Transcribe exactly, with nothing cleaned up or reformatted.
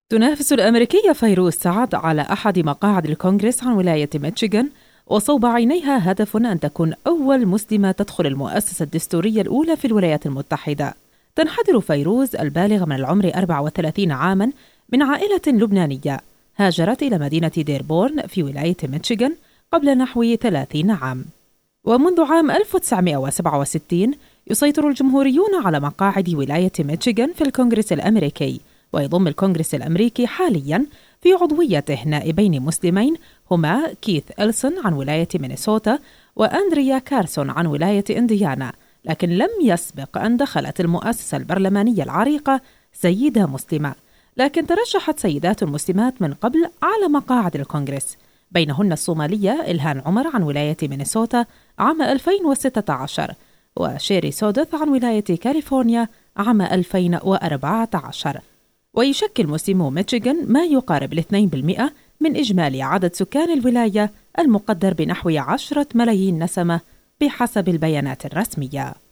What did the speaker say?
تنافس الأمريكية فيروز سعد على أحد مقاعد الكونغرس عن ولاية ميشيغان، وصوب عينيها هدف أن تكون أول مسلمة تدخل المؤسسة الدستورية الأولى في الولايات المتحدة. تنحدر فيروز البالغة من العمر أربعة وثلاثين عاماً من عائلة لبنانية هاجرت إلى مدينة ديربورن في ولاية ميشيغان قبل نحو ثلاثين عام. ومنذ عام ألف وتسعمائة وسبعة وستين يسيطر الجمهوريون على مقاعد ولاية ميشيغان في الكونغرس الأمريكي، ويضم الكونغرس الأمريكي حالياً في عضويته نائبين مسلمين هما كيث إلسون عن ولاية مينيسوتا وأندريا كارسون عن ولاية إنديانا، لكن لم يسبق أن دخلت المؤسسة البرلمانية العريقة سيدة مسلمة. لكن ترشحت سيدات مسلمات من قبل على مقاعد الكونغرس، بينهن الصومالية إلهان عمر عن ولاية مينيسوتا عام ألفين وستة عشر، وشيري سودث عن ولاية كاليفورنيا عام ألفين وأربعة عشر. ويشكل مسلمو ميشيغان ما يقارب الاثنين بالمئة من إجمالي عدد سكان الولاية المقدر بنحو عشرة ملايين نسمة بحسب البيانات الرسمية.